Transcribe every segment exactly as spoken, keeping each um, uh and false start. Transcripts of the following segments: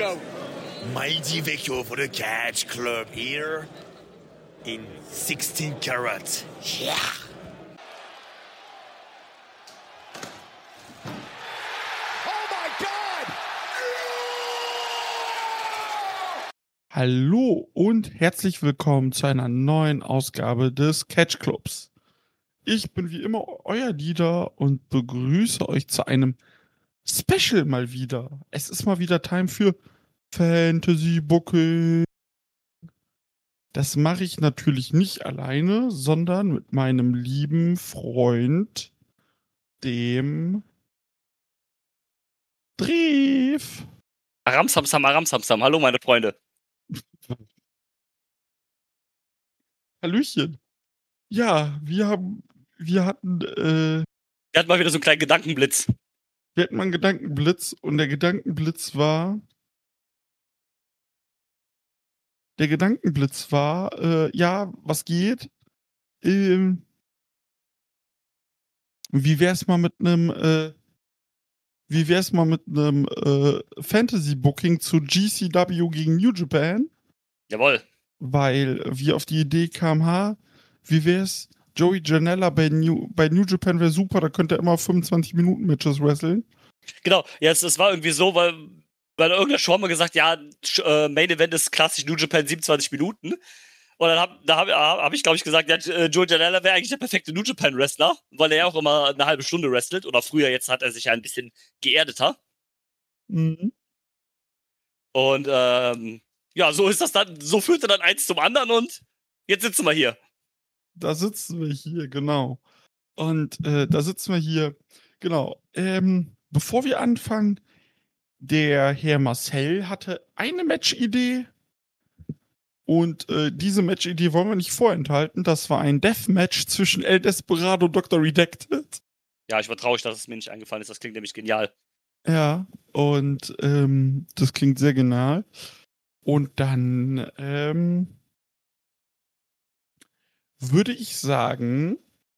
Go. Mighty Vecchio for the Catch Club here in sixteen karat. Yeah. Oh my God! Hallo und herzlich willkommen zu einer neuen Ausgabe des Catch Clubs. Ich bin wie immer euer Dieter und begrüße euch zu einem Special mal wieder. Es ist mal wieder Time für Fantasy Booking. Das mache ich natürlich nicht alleine, sondern mit meinem lieben Freund, dem Dreef. Aramsamsam, Aramsamsam. Hallo, meine Freunde. Hallöchen. Ja, wir haben, wir hatten, äh, Wir hatten mal wieder so einen kleinen Gedankenblitz. wir hatten mal einen Gedankenblitz und der Gedankenblitz war, der Gedankenblitz war, äh, ja, was geht? Ähm, wie wär's mal mit einem, äh, wie wär's mal mit einem äh, Fantasy-Booking zu G C W gegen New Japan? Jawohl. Weil wir auf die Idee kamen, ha, wie wär's? Joey Janela bei New, bei New Japan wäre super, da könnte er immer fünfundzwanzig Minuten Matches wresteln. Genau, ja, es, es war irgendwie so, weil bei irgendeiner Show haben wir gesagt, ja, Sch- äh, Main Event ist klassisch New Japan siebenundzwanzig Minuten. Und dann habe da hab, hab ich, glaube ich, gesagt, ja, äh, Joey Janela wäre eigentlich der perfekte New Japan Wrestler, weil er ja auch immer eine halbe Stunde wrestelt. Oder früher, jetzt hat er sich ja ein bisschen geerdeter. Mhm. Und ähm, ja, so ist das dann, so führte dann eins zum anderen und jetzt sitzen wir hier. Da sitzen wir hier, genau. Und äh, da sitzen wir hier, genau. Ähm, bevor wir anfangen, der Herr Marcel hatte eine Matchidee. Und äh, diese Matchidee wollen wir nicht vorenthalten. Das war ein Deathmatch zwischen El Desperado und Doktor Redacted. Ja, ich war traurig, dass es mir nicht eingefallen ist. Das klingt nämlich genial. Ja, und ähm, das klingt sehr genial. Und dann ähm, würde ich sagen,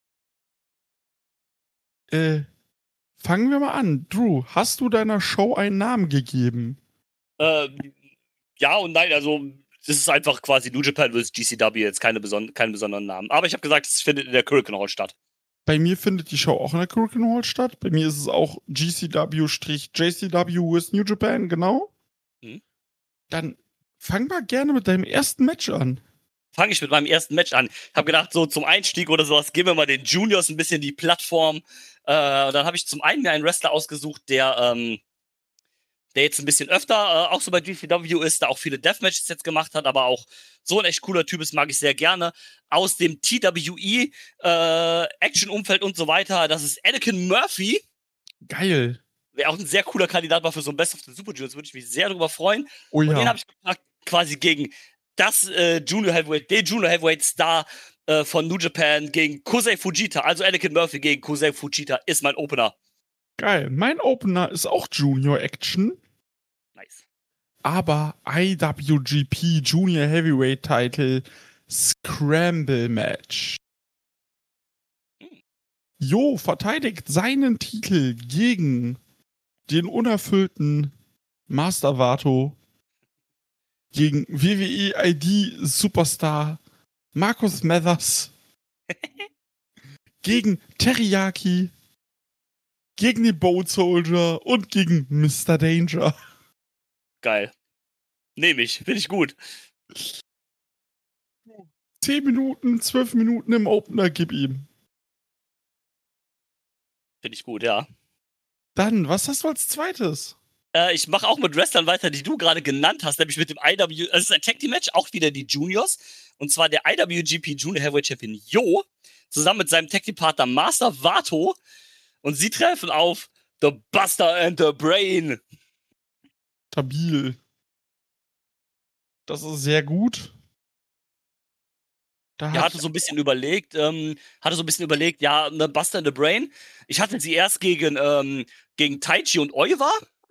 äh, fangen wir mal an. Drew, hast du deiner Show einen Namen gegeben? Ähm, ja und nein, also das ist einfach quasi New Japan versus G C W, jetzt keine beson keinen besonderen Namen. Aber ich habe gesagt, es findet in der Hurricane Hall statt. Bei mir findet die Show auch in der Hurricane Hall statt. Bei mir ist es auch G C W-J C W with New Japan, genau. Mhm. Dann fang mal gerne mit deinem ersten Match an. Fange ich mit meinem ersten Match an. Ich habe gedacht, so zum Einstieg oder sowas, geben wir mal den Juniors ein bisschen die Plattform. Äh, dann habe ich zum einen mir einen Wrestler ausgesucht, der, ähm, der jetzt ein bisschen öfter äh, auch so bei G C W ist, da auch viele Deathmatches jetzt gemacht hat, aber auch so ein echt cooler Typ ist, mag ich sehr gerne. Aus dem T W E, äh, Action-Umfeld und so weiter, das ist Anakin Murphy. Geil. Wäre auch ein sehr cooler Kandidat war für so ein Best of the Super Juniors, würde ich mich sehr darüber freuen. Oh Und den ja. habe ich gepackt quasi gegen das äh, Junior Heavyweight, den Junior Heavyweight Star äh, von New Japan gegen Kosei Fujita. Also Anakin Murphy gegen Kosei Fujita ist mein Opener. Geil. Mein Opener ist auch Junior Action, Nice. aber I W G P Junior Heavyweight Title Scramble Match. Jo verteidigt seinen Titel gegen den unerfüllten Master Vato, gegen W W E I D Superstar Marcus Mathers, gegen Teriyaki, gegen den Boat Soldier und gegen Mister Danger. Geil. Nehme ich. Finde ich gut. Zehn Minuten, zwölf Minuten im Opener, gib ihm. Finde ich gut, ja. Dann, was hast du als zweites? Äh, ich mache auch mit Wrestlern weiter, die du gerade genannt hast, nämlich mit dem I W, also es ist ein Tag Team Match, auch wieder die Juniors. Und zwar der I W G P Junior Heavyweight Champion Yo, zusammen mit seinem Tag Team Partner Master Vato. Und sie treffen auf The Buster and the Brain. Stabil. Das ist sehr gut. Da Ja, hat hatte so ein bisschen überlegt, ähm, hatte so ein bisschen überlegt, ja, ne, Buster and the Brain. Ich hatte sie erst gegen, ähm, gegen Taichi und Oiwa.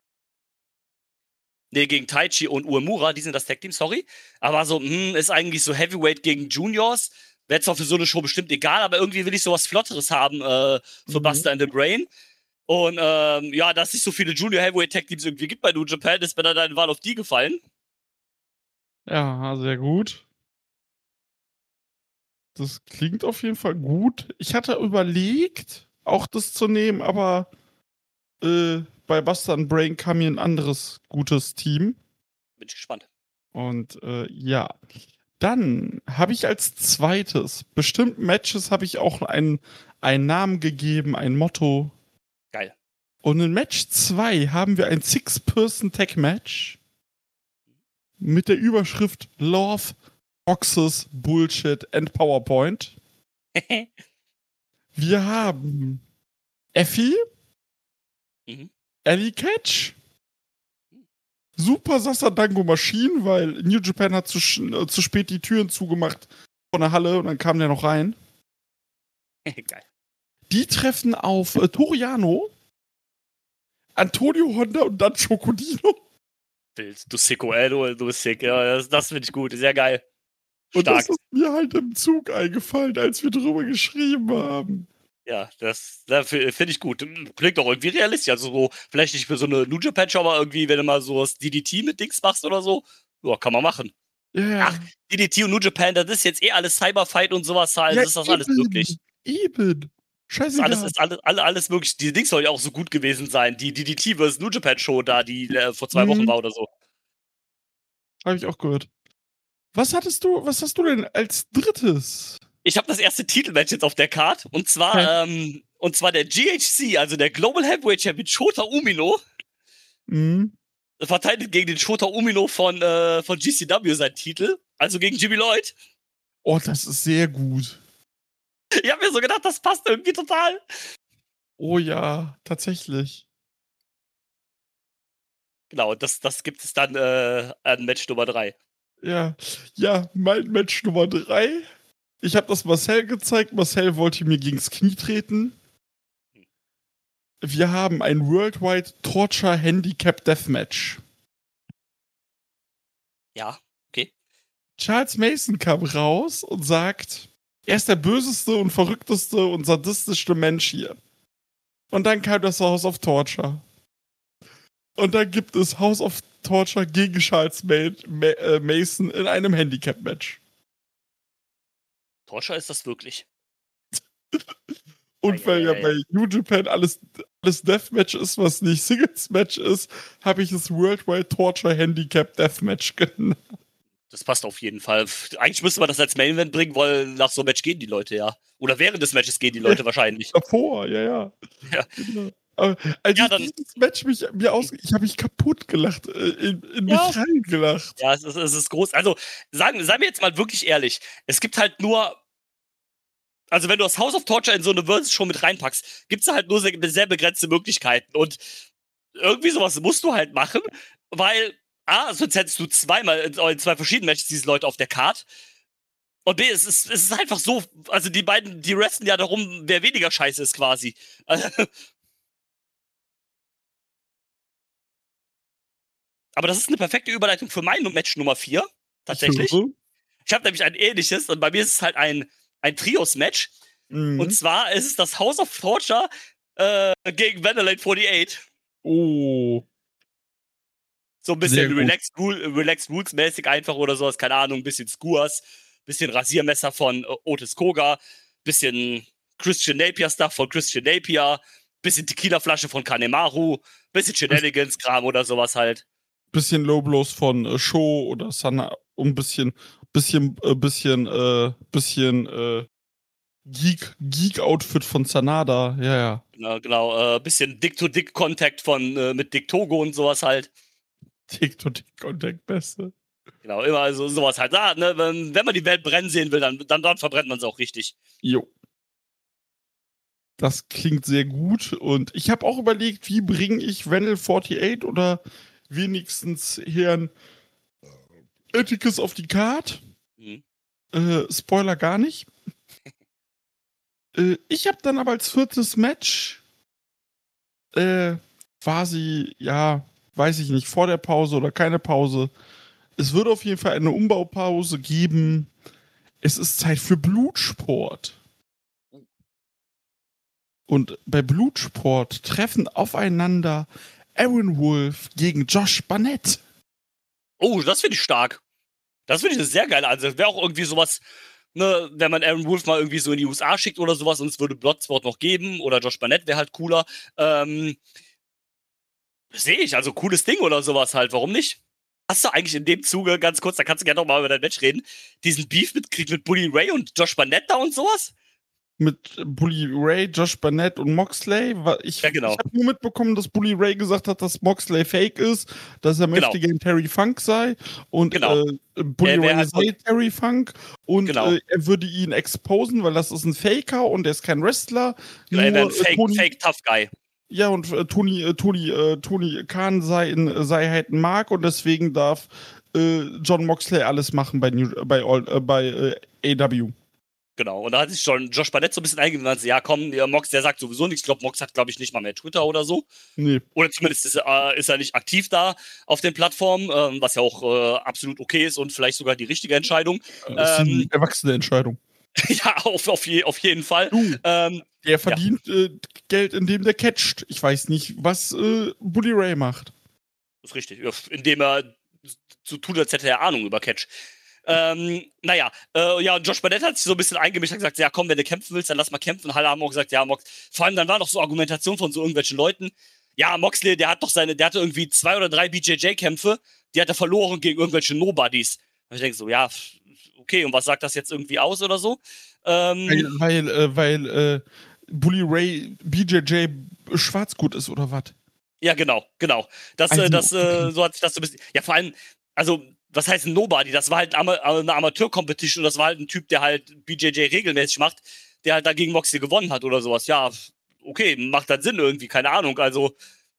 Nee, gegen Taichi und Uemura, die sind das Tag-Team, sorry. Aber so, hm, ist eigentlich so Heavyweight gegen Juniors. Wäre zwar für so eine Show bestimmt egal, aber irgendwie will ich sowas Flotteres haben äh, für Mhm. Buster and the Brain. Und ähm, ja, dass es nicht so viele Junior Heavyweight Tag Teams irgendwie gibt bei New Japan, ist mir dann eine Wahl auf die gefallen. Ja, sehr gut. Das klingt auf jeden Fall gut. Ich hatte überlegt, auch das zu nehmen, aber äh, bei Buster and Brain kam mir ein anderes gutes Team. Bin ich gespannt. Und äh, ja, dann habe ich als zweites, bestimmten Matches habe ich auch einen, einen Namen gegeben, ein Motto. Geil. Und in Match zwei haben wir ein Six-Person-Tag-Match mit der Überschrift Love, Boxes, Bullshit and PowerPoint. Wir haben Effie, mhm. Ellie Catch, Super Sasadango Maschinen, weil New Japan hat zu, äh, zu spät die Türen zugemacht von der Halle und dann kam der noch rein. Geil. Die treffen auf äh, Toriano, Antonio Honda und dann Chocodino. Du Sicko, ey, du, du bist sick. Ja, das, das finde ich gut. Sehr geil. Und Stark. das ist mir halt im Zug eingefallen, als wir drüber geschrieben haben. Ja, das, das finde ich gut. Klingt doch irgendwie realistisch. Also so, vielleicht nicht für so eine New Japan Show, aber irgendwie, wenn du mal so das D D T mit Dings machst oder so, ja, kann man machen. Yeah. Ach, D D T und New Japan, das ist jetzt eh alles Cyberfight und sowas. Also Ja, ist das eben, alles möglich. Eben. Das Scheiße. alles ist alles, alles, alles möglich. Die Dings soll ja auch so gut gewesen sein. Die D D T versus New Japan Show da, die äh, vor zwei Mhm. Wochen war oder so. Habe ich auch gehört. Was hattest du, was hast du denn als drittes? Ich habe das erste Titelmatch jetzt auf der Card. Und zwar, Ja. ähm, und zwar der G H C, also der Global Heavyweight Champion Shota Umino, Mhm. verteidigt gegen den Shota Umino von, äh, von G C W seinen Titel. Also gegen Jimmy Lloyd. Oh, das ist sehr gut. Ich habe mir so gedacht, das passt irgendwie total. Oh ja, tatsächlich. Genau, das, das gibt es dann äh, an Match Nummer drei. Ja, ja, mein Match Nummer drei. Ich habe das Marcel gezeigt. Marcel wollte mir gegens Knie treten. Wir haben ein Worldwide Torture Handicap Deathmatch. Ja, okay. Charles Mason kam raus und sagt, er ist der böseste und verrückteste und sadistischste Mensch hier. Und dann kam das House of Torture. Und dann gibt es House of Torture gegen Charles Ma Ma äh, Mason in einem Handicap-Match. Torture ist das wirklich. Und Ja, weil ja, ja, ja, bei New Japan alles, alles Deathmatch ist, was nicht Singles-Match ist, habe ich es Worldwide Torture Handicap Deathmatch genannt. Das passt auf jeden Fall. Eigentlich müsste man das als Main Event bringen, weil nach so einem Match gehen die Leute ja. Oder während des Matches gehen die Leute Ja. wahrscheinlich. Davor, ja, ja. Ja. Genau. Aber als Ja, ich dann- dieses Match mich, mir aus... Ich habe mich kaputt gelacht, äh, in, in Ja. mich reingelacht. Ja, es ist, es ist groß. Also, sagen, seien wir jetzt mal wirklich ehrlich. Es gibt halt nur. Also, wenn du das House of Torture in so eine Versus-Show mit reinpackst, gibt es halt nur sehr, sehr begrenzte Möglichkeiten. Und irgendwie sowas musst du halt machen, weil A, sonst hättest du zweimal in in zwei verschiedenen Matches diese Leute auf der Card. Und B, es ist, es ist einfach so, also die beiden, die wrestlen ja darum, wer weniger scheiße ist quasi. Aber das ist eine perfekte Überleitung für mein Match Nummer vier. Tatsächlich. Ich höre. Ich habe nämlich ein ähnliches und bei mir ist es halt ein, ein Trios-Match. Mhm. Und zwar ist es das House of Torture äh, gegen Vanillate achtundvierzig. Oh. So ein Sehr bisschen gut. Relaxed, Rule, Relaxed Rules-mäßig einfach oder sowas, keine Ahnung, ein bisschen Skuas, bisschen Rasiermesser von äh, Otis Koga, bisschen Christian Napier-Stuff von Christian Napier, bisschen Tequila-Flasche von Kanemaru, bisschen Shenanigans-Kram oder sowas halt. Bisschen Low Blows von äh, Show oder Sana. Und ein bisschen, bisschen, äh, bisschen, äh, bisschen, äh, Geek, Geek-Outfit von Sanada. Ja, ja. Genau, genau äh, bisschen Dick-to-Dick-Contact von äh, mit Dick Togo und sowas halt. Tick-to-Tick-Contact, beste. Genau, immer also sowas halt. Ah, ne, wenn, wenn man die Welt brennen sehen will, dann, dann, dann verbrennt man sie auch richtig. Jo. Das klingt sehr gut. Und ich habe auch überlegt, wie bringe ich Vandal achtundvierzig oder wenigstens Herrn Atticus auf die Card. Mhm. Äh, Spoiler gar nicht. äh, ich habe dann aber als viertes Match äh, quasi, ja, weiß ich nicht, vor der Pause oder keine Pause. Es wird auf jeden Fall eine Umbaupause geben. Es ist Zeit für Blutsport. Und bei Blutsport treffen aufeinander Aaron Wolf gegen Josh Barnett. Oh, das finde ich stark. Das finde ich eine sehr geile Ansatz. Wäre auch irgendwie sowas, ne, wenn man Aaron Wolf mal irgendwie so in die U S A schickt oder sowas und es würde Bloodsport noch geben oder Josh Barnett wäre halt cooler. Ähm, sehe ich, also cooles Ding oder sowas halt, warum nicht? Hast du eigentlich in dem Zuge, ganz kurz, da kannst du gerne noch mal über dein Match reden, diesen Beef mitkriegt mit Bully Ray und Josh Barnett da und sowas? Mit Bully Ray, Josh Barnett und Moxley. Ich, Ja, genau. ich habe nur mitbekommen, dass Bully Ray gesagt hat, dass Moxley fake ist, dass er möchte Genau. gegen Terry Funk sei und Genau. äh, Bully Er wär Ray halt- sei Terry Funk und Genau. äh, er würde ihn exposen, weil das ist ein Faker und er ist kein Wrestler. Er wäre ein Nur, äh, Fake, Tony, Fake Tough Guy. Ja, und äh, Tony, äh, Tony, äh, Tony Khan sei, in, sei halt ein Mark und deswegen darf äh, John Moxley alles machen bei, New, bei, All- äh, bei äh, A W. Genau. Und da hat sich schon Josh Barnett so ein bisschen eingegangen und gesagt, ja komm, der Mox, der sagt sowieso nichts. Ich glaube, Mox hat, glaube ich, nicht mal mehr Twitter oder so. Nee. Oder zumindest ist, äh, ist er nicht aktiv da auf den Plattformen, ähm, was ja auch äh, absolut okay ist und vielleicht sogar die richtige Entscheidung. Das ist eine Ähm, erwachsene Entscheidung. ja, auf, auf, je, auf jeden Fall. Du, Ähm, der verdient äh, Geld, indem der catcht. Ich weiß nicht, was äh, Bully Ray macht. ist richtig. Ja, indem er so tut, als hätte er Ahnung über Catch. Ähm, naja, äh, ja, und Josh Barnett hat sich so ein bisschen eingemischt und gesagt, ja komm, wenn du kämpfen willst, dann lass mal kämpfen. Und alle haben auch gesagt, ja, Mox. Vor allem dann war noch so Argumentation von so irgendwelchen Leuten. Ja, Moxley, der hat doch seine, der hatte irgendwie zwei oder drei B J J-Kämpfe, die hat er verloren gegen irgendwelche Nobodies. Und ich denke so, ja, okay, und was sagt das jetzt irgendwie aus oder so? Ähm, Weil, weil, äh, weil äh, Bully Ray B J J Schwarzgut ist oder was? Ja, genau, genau. Das, Also, äh, das, äh, so hat sich das so ein bisschen. Ja, vor allem, also, was heißt ein Nobody? Das war halt Ama eine Amateur-Competition und das war halt ein Typ, der halt B J J regelmäßig macht, der halt dagegen Moxley gewonnen hat oder sowas. Ja, okay, macht dann Sinn irgendwie, keine Ahnung. Also,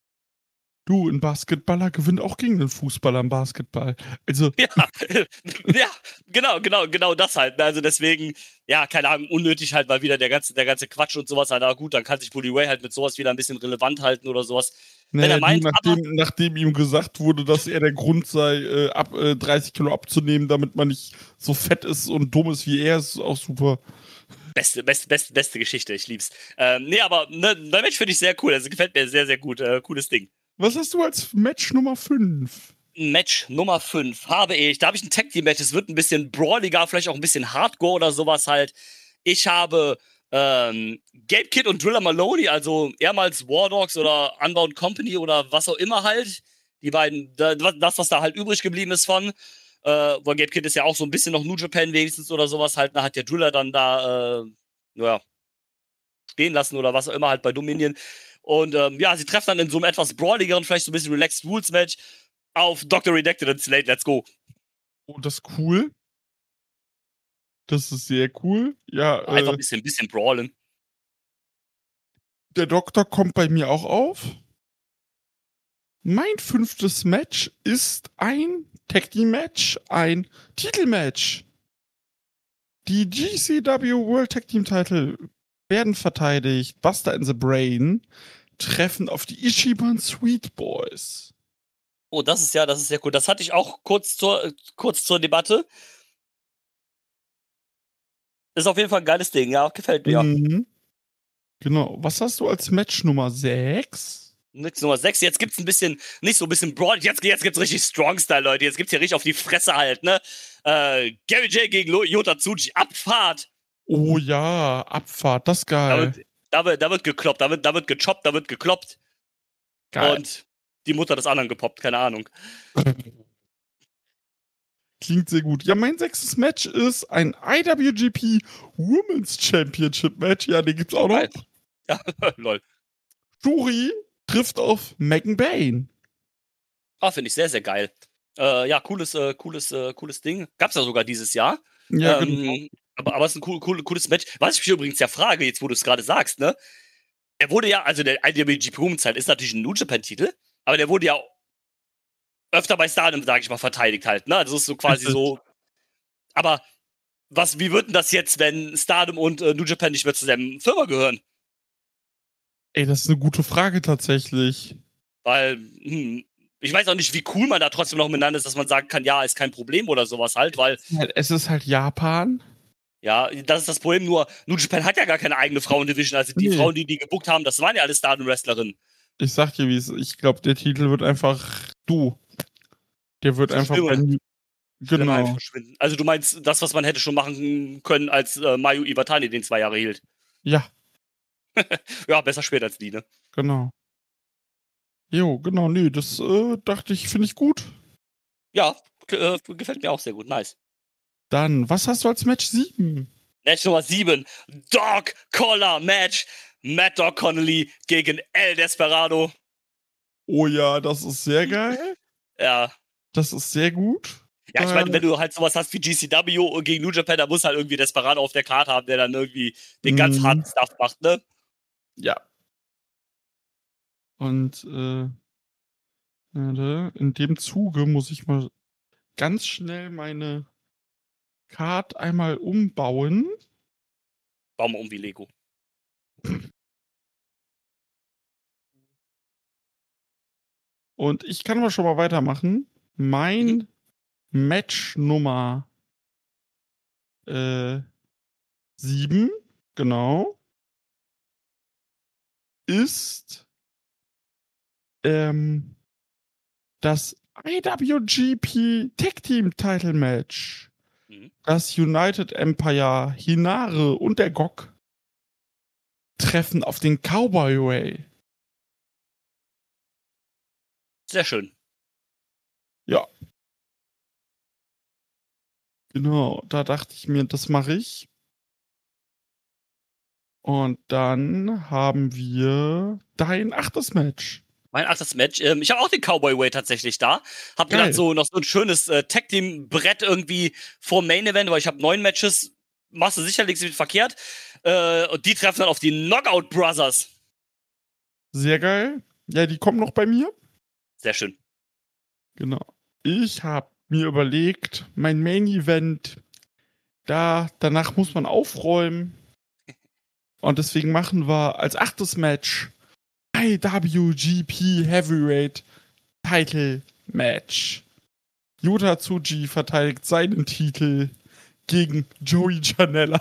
Du, ein Basketballer gewinnt auch gegen einen Fußballer im Basketball. Also, ja, ja, genau, genau, genau das halt. Also deswegen, ja, keine Ahnung, unnötig halt, weil wieder der ganze, der ganze Quatsch und sowas halt, aber gut, dann kann sich Bully Ray halt mit sowas wieder ein bisschen relevant halten oder sowas. Wenn naja, er meint, du, aber, nachdem, nachdem ihm gesagt wurde, dass er der Grund sei, äh, ab, äh, dreißig Kilo abzunehmen, damit man nicht so fett ist und dumm ist wie er, ist auch super. Beste, beste, beste, beste Geschichte, ich lieb's. Ähm, nee, aber ne, der Match finde ich sehr cool, also gefällt mir sehr, sehr gut, äh, cooles Ding. Was hast du als Match Nummer fünf? Match Nummer fünf habe ich, da habe ich ein Tag-Team-Match, es wird ein bisschen brawliger, vielleicht auch ein bisschen Hardcore oder sowas halt. Ich habe ähm, Gabe Kidd und Driller Maloney, also ehemals War Dogs oder Unbound Company oder was auch immer halt. Die beiden, das, was da halt übrig geblieben ist von. Äh, weil Gabe Kidd ist ja auch so ein bisschen noch New Japan wenigstens oder sowas halt. Da hat der Driller dann da, äh, ja, stehen lassen oder was auch immer halt bei Dominion. Und ähm, ja, sie treffen dann in so einem etwas brawligeren, vielleicht so ein bisschen Relaxed Rules Match auf Doktor Redacted und Slate. Let's go. Oh, das ist cool. Das ist sehr cool. Ja, Einfach äh, ein bisschen, ein bisschen brawlen. der Doktor kommt bei mir auch auf. Mein fünftes Match ist ein Tag Team Match, ein Titelmatch. Die G C W World Tag Team Title werden verteidigt. Buster and the Brain treffen auf die Ichiban Sweet Boys. Oh, das ist ja, das ist sehr cool. Das hatte ich auch kurz zur, äh, kurz zur Debatte. Ist auf jeden Fall ein geiles Ding, ja, gefällt mir. Mhm. Genau. Was hast du als Match Nummer sechs? Nix Nummer sechs. Jetzt gibt's ein bisschen, nicht so ein bisschen Broad, jetzt, jetzt gibt's richtig Strong-Style, Leute. Jetzt gibt's hier richtig auf die Fresse halt, ne? Äh, Gary J gegen Lo- Yota Tsuji, Abfahrt. Oh ja, Abfahrt, das ist Da geil. wird, da wird, da wird gekloppt, da wird, da wird gechoppt, da wird gekloppt. Geil. Und die Mutter des anderen gepoppt, keine Ahnung. Klingt sehr gut. Ja, mein sechstes Match ist ein I W G P Women's Championship Match. Ja, den gibt's auch noch. Geil. Ja, lol. Shuri trifft auf Megan Bayne. Ah, finde ich sehr, sehr geil. Äh, ja, cooles, äh, cooles, äh, cooles Ding. Gab's ja sogar dieses Jahr. Ja, ähm, genau. aber, aber es ist ein cool, cool, cooles Match. Was ich mich übrigens ja frage, jetzt wo du es gerade sagst, ne? Er wurde ja, also der I W G P Women's halt ist natürlich ein New Japan-Titel, aber der wurde ja öfter bei Stardom, sage ich mal, verteidigt halt, ne? Also das ist so quasi so. Aber was, wie wird denn das jetzt, wenn Stardom und äh, New Japan nicht mehr zu derselben Firma gehören? Ey, das ist eine gute Frage tatsächlich. Weil, hm, ich weiß auch nicht, wie cool man da trotzdem noch miteinander ist, dass man sagen kann, ja, ist kein Problem oder sowas halt, weil. Es ist halt Japan. Ja, das ist das Problem, nur New Japan hat ja gar keine eigene Frauendivision. Also die Nee. Frauen, die die gebuckt haben, das waren ja alles Stardom-Wrestlerinnen. Ich sag dir, wie es ist. Ich glaube, der Titel wird einfach du. Der wird einfach bei Schlimme. Schlimme Genau. einfach verschwinden. Also du meinst das, was man hätte schon machen können, als äh, Mayu Iwatani den zwei Jahre hielt. Ja, Ja, besser spät als die, ne? genau. Jo, genau, nee, das äh, dachte ich, finde ich gut. Ja, g- äh, gefällt mir auch sehr gut. Nice. Dann, was hast du als Match sieben? Match Nummer sieben. Dog Collar Match. Matt Dog Connolly gegen El Desperado. Oh ja, das ist sehr geil. Ja. Das ist sehr gut. Ja, ich Äh, meine, wenn du halt sowas hast wie G C W gegen New Japan, da muss halt irgendwie Desperado auf der Karte haben, der dann irgendwie den ganz Mhm. harten Stuff macht, ne? Ja. Und äh, warte, in dem Zuge muss ich mal ganz schnell meine Card einmal umbauen. Bauen wir um wie Lego. Und ich kann aber schon mal weitermachen. Mein Mhm. Match Nummer äh, sieben, genau, ist ähm, das I W G P Tag Team Title Match. Mhm. Das United Empire, Hinare und der G O K treffen auf den Cowboy Way. Sehr schön. Ja. Genau, da dachte ich mir, das mache ich. Und dann haben wir dein achtes Match. Mein achtes Match. Ähm, ich habe auch den Cowboy Way tatsächlich da. Hab Geil. gedacht, so noch so ein schönes äh, Tag-Team-Brett irgendwie vor Main Event, weil ich habe neun Matches. Machst du sicherlich nicht verkehrt. Äh, und die treffen dann auf die Knockout Brothers. Sehr geil. Ja, die kommen noch bei mir. Sehr schön. Genau. Ich habe mir überlegt, mein Main Event, da, danach muss man aufräumen. Und deswegen machen wir als achtes Match I W G P Heavyweight Title Match. Yuta Tsuji verteidigt seinen Titel gegen Joey Janela.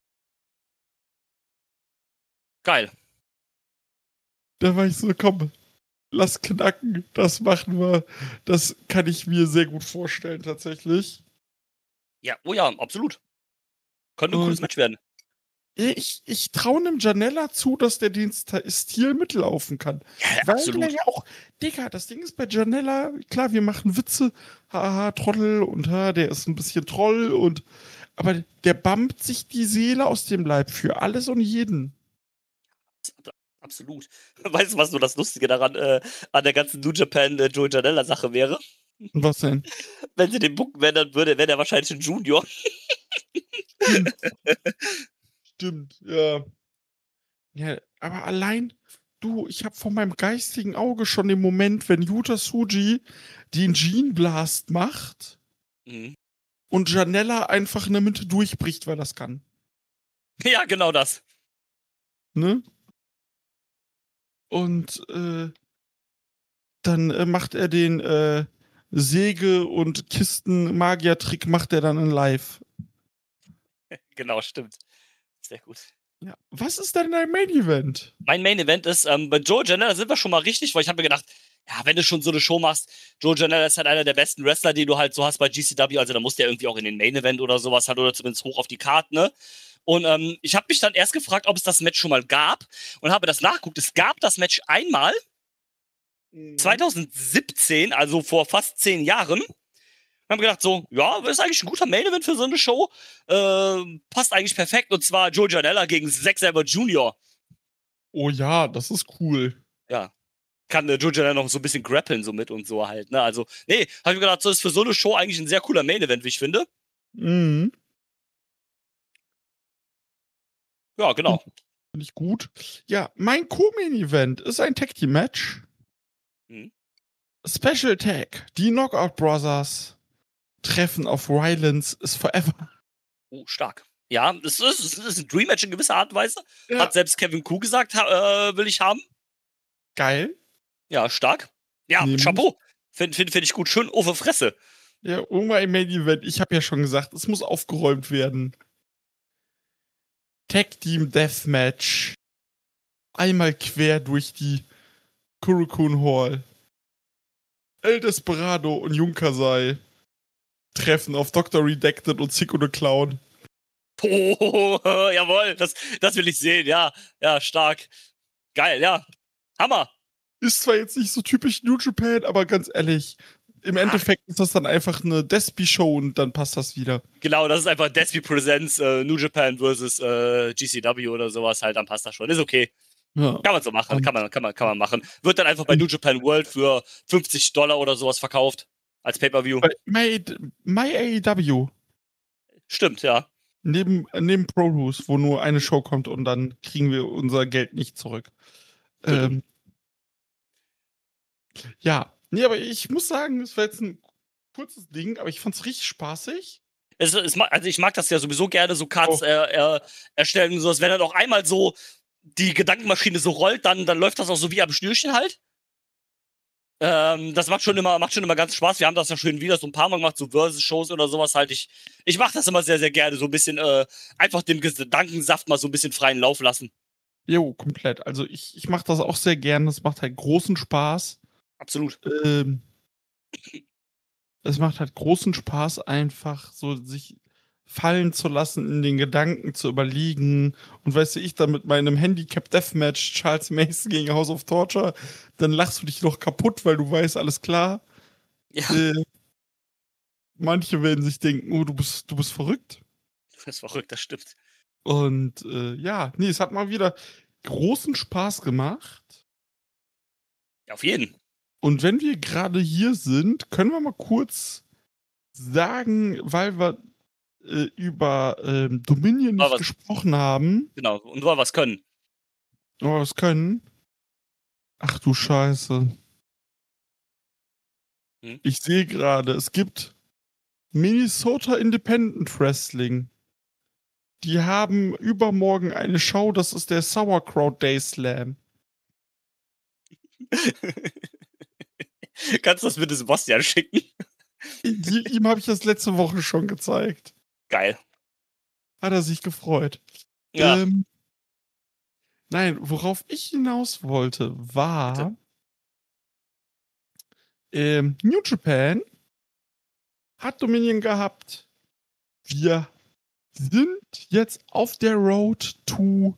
Geil. Da war ich so, komm, lass knacken, das machen wir. Das kann ich mir sehr gut vorstellen, tatsächlich. Ja, oh ja, absolut. Könnte ein Und- cooles Match werden. Ich, ich traue einem Janella zu, dass der den St- Stil mitlaufen kann. Ja, Weil absolut. der ja auch, Digga, das Ding ist bei Janella, klar, wir machen Witze, haha, Trottel und ha, der ist ein bisschen Troll und, aber der bammt sich die Seele aus dem Leib für alles und jeden. Absolut. Weißt du, was so das Lustige daran äh, an der ganzen New Japan äh, Joey Janela Sache wäre? Und was denn? Wenn sie den Book wären, dann würde, wäre der wahrscheinlich ein Junior. Stimmt, ja. Ja, aber allein, du, ich habe vor meinem geistigen Auge schon den Moment, wenn Yuta Tsuji den Gene Blast macht Mhm. und Janella einfach in der Mitte durchbricht, weil das kann. Ja, genau das. Ne? Und äh, dann äh, macht er den äh, Säge- und Kisten-Magier-Trick, macht er dann in live. Genau, stimmt. Sehr gut. Ja. Was ist denn dein Main-Event? Mein Main Event ist, ähm, bei Joe Janela sind wir schon mal richtig, weil ich habe mir gedacht, ja, wenn du schon so eine Show machst, Joe Janela ist halt einer der besten Wrestler, die du halt so hast bei G C W, also da muss der irgendwie auch in den Main Event oder sowas halt oder zumindest hoch auf die Karte, ne? Und ähm, ich habe mich dann erst gefragt, ob es das Match schon mal gab und habe das nachgeguckt. Es gab das Match einmal, zwanzig siebzehn, also vor fast zehn Jahren. Und haben gedacht so, ja, das ist eigentlich ein guter Main Event für so eine Show. Ähm, passt eigentlich perfekt und zwar Joe Janela gegen Zack Sabre Junior Oh ja, das ist cool. Ja. Kann äh, Joe Janela noch so ein bisschen grappeln so mit und so halt, ne? Also, nee, hab ich mir gedacht, so ist für so eine Show eigentlich ein sehr cooler Main Event, wie ich finde. Mhm. Ja, genau. Finde ich gut. Ja, mein Co-Main-Event ist ein Tag-Team-Match. Mhm. Special Tag. Die Knockout Brothers treffen auf Rylance is Forever. Oh, stark. Ja, das ist, das ist ein Dream Match in gewisser Art und Weise. Ja. Hat selbst Kevin Kuh gesagt, ha, äh, will ich haben. Geil. Ja, stark. Ja, Nämlich- Chapeau. Finde find, find ich gut. Schön auf Fresse. Ja, irgendwann im Main-Event. Ich habe ja schon gesagt, es muss aufgeräumt werden. Tag Team Deathmatch. Einmal quer durch die Korakuen Hall. El Desperado und Junkasai treffen auf Doktor Redacted und Sicko the Clown. Oh, jawohl, das, das will ich sehen, ja. Ja, stark. Geil, ja. Hammer. Ist zwar jetzt nicht so typisch New Japan, aber ganz ehrlich, im Endeffekt ist das dann einfach eine Despy-Show und dann passt das wieder. Genau, das ist einfach Despy Presents äh, New Japan versus äh, G C W oder sowas halt, dann passt das schon. Ist okay. Ja. Kann man so machen, kann man, kann man, kann man machen. Wird dann einfach bei New Japan World für fünfzig Dollar oder sowas verkauft. Als Pay-Per-View. Bei My, My A E W. Stimmt, ja. Neben, neben Pro Rules, wo nur eine Show kommt und dann kriegen wir unser Geld nicht zurück. Ähm, ja, nee, aber ich muss sagen, es war jetzt ein kurzes Ding, aber ich fand's richtig spaßig. Es, es, also ich mag das ja sowieso gerne, so Cards Oh. äh, äh, erstellen und sowas. Wenn dann auch einmal so die Gedankenmaschine so rollt, dann, dann läuft das auch so wie am Schnürchen halt. Ähm, das macht schon immer, macht schon immer ganz Spaß. Wir haben das ja schon wieder so ein paar Mal gemacht, so Versus-Shows oder sowas halt. Ich, ich mache das immer sehr, sehr gerne. So ein bisschen, äh, einfach dem Gedankensaft mal so ein bisschen freien Lauf lassen. Jo, komplett. Also ich, ich mache das auch sehr gerne. Es macht halt großen Spaß. Absolut. Ähm, es macht halt großen Spaß, einfach so sich fallen zu lassen, in den Gedanken zu überlegen. Und weißt du, ich dann mit meinem Handicap Deathmatch Charles Mason gegen House of Torture, dann lachst du dich noch kaputt, weil du weißt, alles klar. Ja. Äh, manche werden sich denken, oh, du bist, du bist verrückt. Das ist verrückt, das stimmt. Und äh, ja, nee, es hat mal wieder großen Spaß gemacht. Ja, auf jeden. Und wenn wir gerade hier sind, können wir mal kurz sagen, weil wir äh, über ähm, Dominion nicht was, gesprochen haben. Genau, und wollen was können. Aber was können? Ach du Scheiße. Hm? Ich sehe gerade, es gibt Minnesota Independent Wrestling. Die haben übermorgen eine Show, das ist der Sauerkraut Day Slam. Kannst du das bitte Sebastian schicken? Ihm habe ich das letzte Woche schon gezeigt. Geil. Hat er sich gefreut. Ja. Ähm, nein, worauf ich hinaus wollte, war ähm, New Japan hat Dominion gehabt. Wir sind jetzt auf der Road to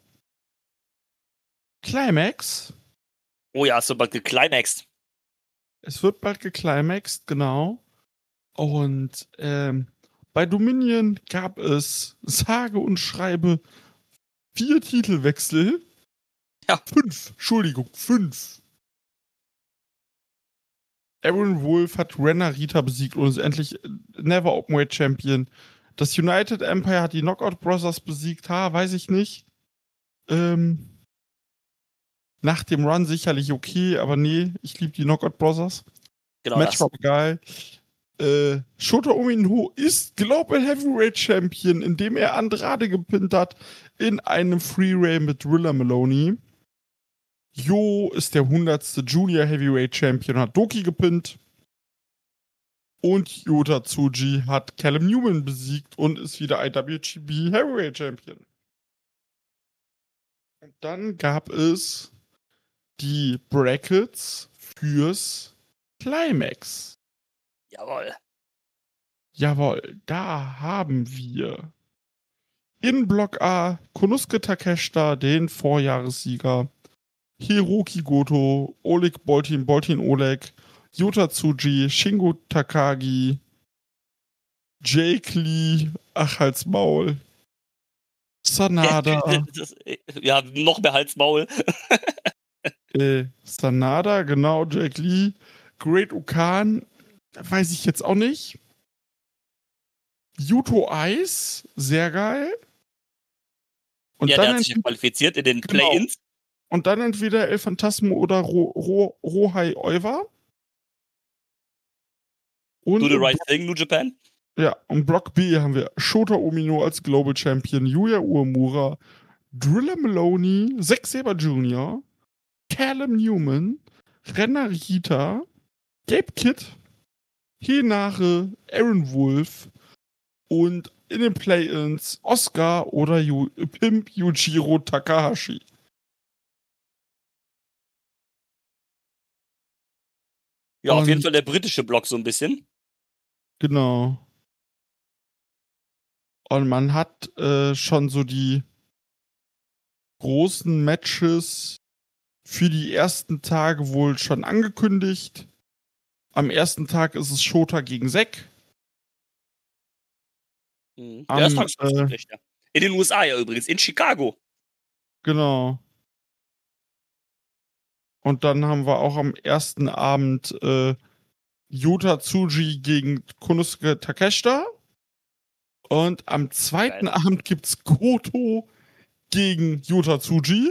Climax. Oh ja, hast du bald geclimaxed. Es wird bald geclimaxed, genau. Und ähm, bei Dominion gab es sage und schreibe vier Titelwechsel. Ja. Fünf, Entschuldigung, fünf. Aaron Wolf hat Ren Narita besiegt und ist endlich Never Openweight Champion. Das United Empire hat die Knockout Brothers besiegt. Ha, weiß ich nicht. Ähm, nach dem Run sicherlich okay, aber nee, ich liebe die Knockout Brothers. Genau Match das. war geil. Äh, Shota Umino ist Global Heavyweight Champion, indem er Andrade gepinnt hat in einem Freeway mit Drilla Maloney. Jo ist der hundertste Junior Heavyweight Champion, hat Doki gepinnt. Und Yota Tsuji hat Callum Newman besiegt und ist wieder I W G P Heavyweight Champion. Und dann gab es die Brackets fürs Climax. Jawohl. Jawohl, da haben wir in Block A Konosuke Takeshita, den Vorjahressieger, Hiroki Goto, Oleg Boltin, Boltin Oleg, Yota Tsuji, Shingo Takagi, Jake Lee, ach halt's Maul, Sanada, Das, ja, noch mehr Halsmaul. äh, Sanada, genau, Jake Lee, Great Okan, weiß ich jetzt auch nicht. Yuto Ice, sehr geil. Und Ja, dann der hat sich ja ent- qualifiziert in den Genau. Play-Ins. Und dann entweder El Phantasmo oder Ro Ro Rohai Oiwa. Und Do the im right thing, New Japan. Ja, und Block B haben wir Shota Umino als Global Champion, Yuya Uemura, Drilla Maloney, Zack Sabre Junior, Callum Newman, Ren Narita, Gabe Kidd, Henare, Aaron Wolf und in den Play-Ins Oscar oder Yu Pimp Yujiro Takahashi. Ja, auf jeden Und- Fall der britische Block so ein bisschen. Genau. Und man hat äh, schon so die großen Matches für die ersten Tage wohl schon angekündigt. Am ersten Tag ist es Shota gegen Zack. Mhm. Am, Ja, das Tag ist äh, schlecht, ja. In den U S A ja übrigens, in Chicago. Genau. Und dann haben wir auch am ersten Abend äh, Yota Tsuji gegen Konosuke Takeshita. Und am zweiten Geil. Abend gibt's Goto gegen Yota Tsuji.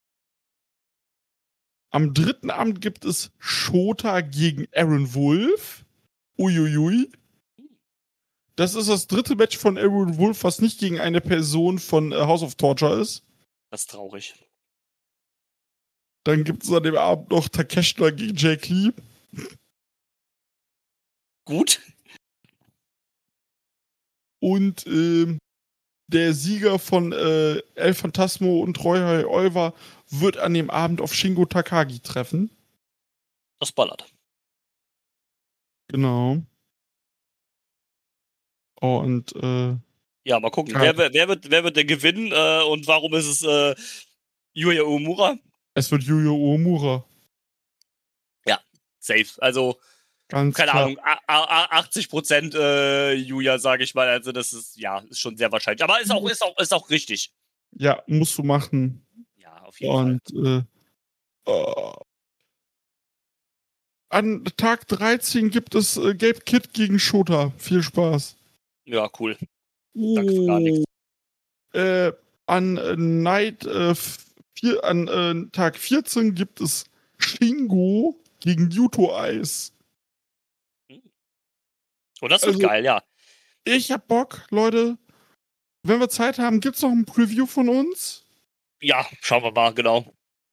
Am dritten Abend gibt es Shota gegen Aaron Wolf. Uiuiui. Das ist das dritte Match von Aaron Wolf, was nicht gegen eine Person von äh, House of Torture ist. Das ist traurig. Dann gibt es an dem Abend noch Takeshita gegen Jake Lee. Gut. Und ähm, der Sieger von äh, El Phantasmo und Roy Olver wird an dem Abend auf Shingo Takagi treffen. Das ballert. Genau. Und äh, Ja, mal gucken. Geil. Wer, wer, wer, wird, wer wird denn gewinnen äh, und warum ist es äh, Yuya Uemura? es wird Yuya Uemura. Safe. Also, Ganz keine klar. Ahnung, a- a- achtzig Prozent äh, Yuya, sage ich mal. Also, das ist, ja, ist schon sehr wahrscheinlich. Aber ist auch, ist auch, ist auch richtig. Ja, musst du machen. Ja, auf jeden Fall. Und äh, oh. An Tag dreizehn gibt es äh, Gabe Kid gegen Shota. Viel Spaß. Ja, cool. Danke für gar nichts. Äh, an äh, Night äh, vier, an äh, Tag vierzehn gibt es Shingo gegen Yuto Ice. Oh, das wird Also- geil, ja. Ich hab Bock, Leute. Wenn wir Zeit haben, gibt's noch ein Preview von uns. Ja, schauen wir mal, genau.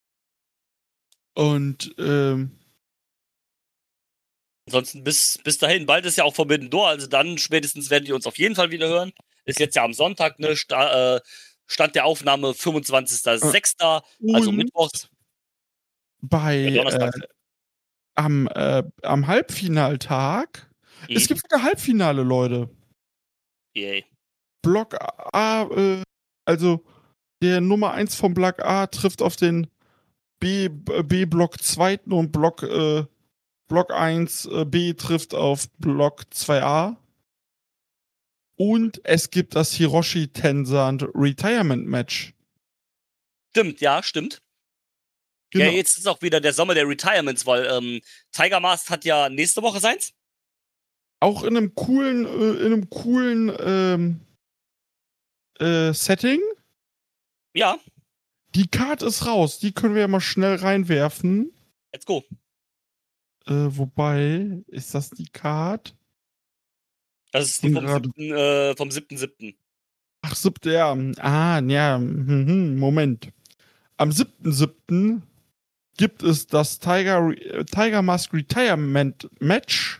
Und ähm, Ansonsten bis, bis dahin, bald ist ja auch Forbidden Door, also dann spätestens werdet ihr uns auf jeden Fall wieder hören. Ist jetzt ja am Sonntag, ne? Sta äh, Stand der Aufnahme fünfundzwanzigster sechster also und Mittwochs. bei Ja, Donnerstag. äh, am, äh, am Halbfinaltag. Mhm. Es gibt wieder Halbfinale, Leute. Yay. Block A, äh, also der Nummer eins vom Block A trifft auf den B, B Block zweiten und Block, äh, Block eins äh, B trifft auf Block zwei A. Und es gibt das Hiroshi Tenzan Retirement Match. Stimmt, ja, stimmt. Genau. Ja, jetzt ist auch wieder der Sommer der Retirements, weil ähm, Tiger Mask hat ja nächste Woche seins. Auch in einem coolen, äh, in einem coolen ähm, äh, Setting. Ja, Die Card ist raus, die können wir ja mal schnell reinwerfen. let's go. Äh, wobei, ist das die Card? Das ist die vom Gerade- siebten Äh, vom siebten siebten Ach, siebte, ja. Ah, ja, mhm, Moment. Am siebten siebten gibt es das Tiger, äh, Tiger Mask Retirement Match.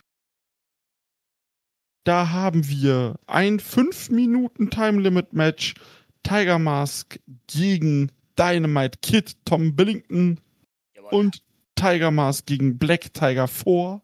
Da haben wir ein fünf Minuten Time Limit Match. Tiger Mask gegen Dynamite Kid Tom Billington Jawohl. und Tiger Mask gegen Black Tiger vier.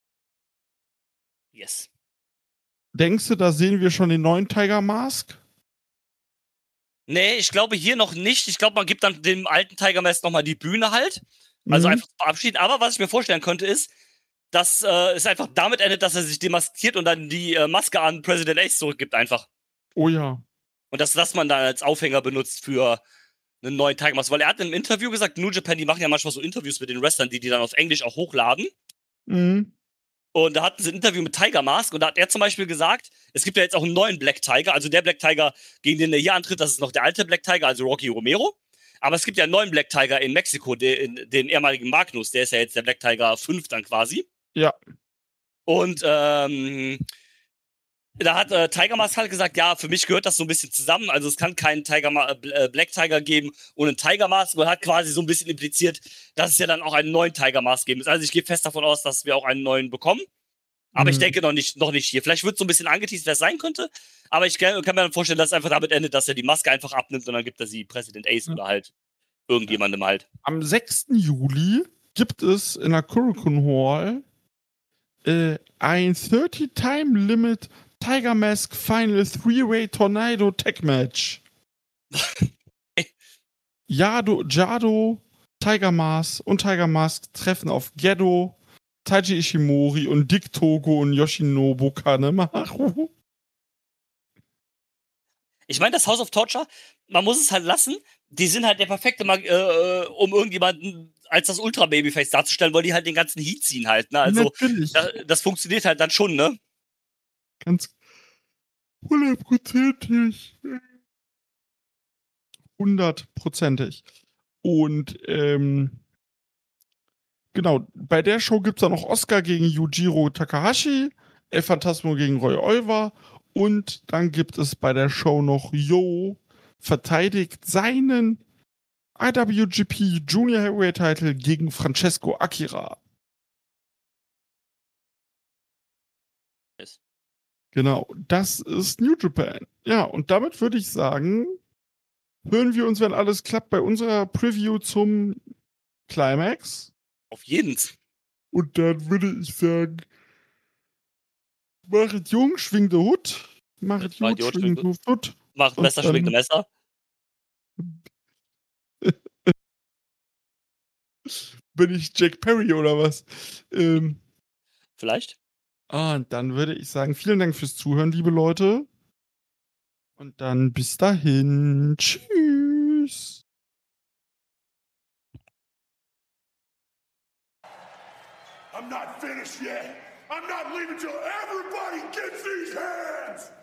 Yes. Denkst du, da sehen wir schon den neuen Tiger Mask? Nee, ich glaube hier noch nicht. Ich glaube, man gibt dann dem alten Tiger Mask nochmal die Bühne halt. Also Mhm. einfach verabschieden. Aber was ich mir vorstellen könnte, ist, dass äh, es einfach damit endet, dass er sich demaskiert und dann die äh, Maske an President Ace zurückgibt einfach. Oh ja. Und dass das man dann als Aufhänger benutzt für einen neuen Tiger Mask. Weil er hat in einem Interview gesagt, New Japan, die machen ja manchmal so Interviews mit den Wrestlern, die die dann auf Englisch auch hochladen. Mhm. Und da hatten sie ein Interview mit Tiger Mask und da hat er zum Beispiel gesagt, es gibt ja jetzt auch einen neuen Black Tiger. Also der Black Tiger, gegen den er hier antritt, das ist noch der alte Black Tiger, also Rocky Romero. Aber es gibt ja einen neuen Black Tiger in Mexiko, den, den ehemaligen Magnus. Der ist ja jetzt der Black Tiger fünf dann quasi. Ja. Und ähm, da hat äh, Tiger Mask halt gesagt, ja, für mich gehört das so ein bisschen zusammen. Also es kann keinen Tiger Ma äh, Black Tiger geben ohne einen Tiger Mask. Und hat quasi so ein bisschen impliziert, dass es ja dann auch einen neuen Tiger Mask geben muss. Also ich gehe fest davon aus, dass wir auch einen neuen bekommen. Aber ich Mhm. denke noch nicht, noch nicht hier. Vielleicht wird so ein bisschen angeteasert, wer es sein könnte. Aber ich kann, kann mir dann vorstellen, dass es einfach damit endet, dass er die Maske einfach abnimmt und dann gibt er sie Präsident Ace Ja. oder halt irgendjemandem halt. Am sechsten Juli gibt es in der Korakuen Hall äh, ein thirty-Time-Limit Tiger Mask Final Three-Way Tornado Tag Match. Jado, Jado, Tiger Mask und Tiger Mask treffen auf Gedo, Taiji Ishimori und Dick Togo und Yoshinobu Kanemaru. Ich meine, das House of Torture, man muss es halt lassen. Die sind halt der perfekte, Mag äh, um irgendjemanden als das Ultra-Babyface darzustellen, weil die halt den ganzen Heat ziehen halt. Ne? Also, Natürlich. da, das funktioniert halt dann schon, ne? Ganz hundertprozentig. Hundertprozentig. Und ähm, genau, bei der Show gibt es dann noch Oscar gegen Yujiro Takahashi, El Phantasmo gegen Roy Oliver und dann gibt es bei der Show noch Yo verteidigt seinen I W G P Junior Heavyweight Title gegen Francesco Akira. Yes. Genau, das ist New Japan. Ja, und damit würde ich sagen, hören wir uns, wenn alles klappt, bei unserer Preview zum Climax. Auf jeden. Und dann würde ich sagen, machet jung, schwingt der Hut. Machet Machet gut, gut, schwingt schwingt der Hut. Macht Und besser, dann- schwingt ein Messer. Bin ich Jack Perry oder was? Ähm, Vielleicht. ah, und dann würde ich sagen, vielen Dank fürs Zuhören, liebe Leute. Und dann bis dahin. Tschüss. I'm not finished yet. I'm not leaving till everybody gets these hands.